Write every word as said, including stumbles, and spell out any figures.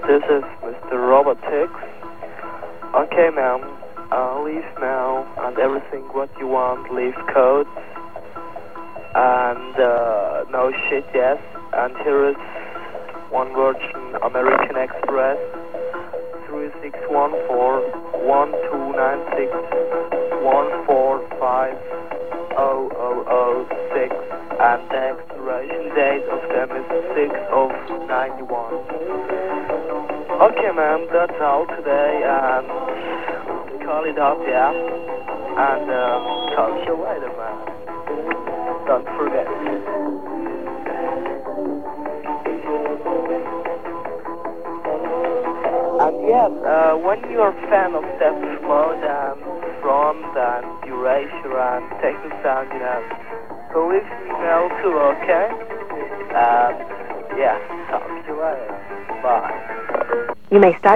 this is Mister Robotics. Okay, ma'am, uh, leave now and everything what you want, leave codes and uh, no shit, yes. And here is one Virgin American Express three six one four one two nine six one four five zero zero zero six, and the expiration date of them is six of ninety-one. Okay, ma'am, that's all today, and call it up, yeah, and um, talk to you later, ma'am. Don't forget. And yes, uh, when you're a fan of Depeche Mode and Front and Erasure and Techno Sound, you know, so leave me mail too, okay? And yeah, talk to you later. Bye. You may start